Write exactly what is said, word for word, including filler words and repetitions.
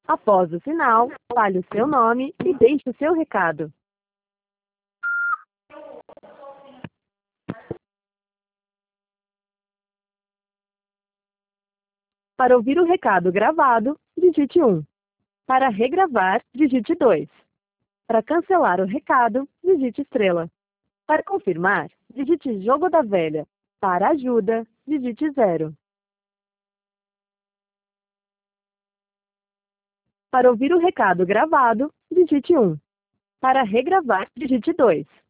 Após o sinal, fale o seu nome e deixe o seu recado. Para ouvir o recado gravado, digite um. Para regravar, digite dois. Para cancelar o recado, digite estrela. Para confirmar, digite jogo da velha. Para ajuda, digite zero. Para ouvir o recado gravado, digite um. Para regravar, digite dois.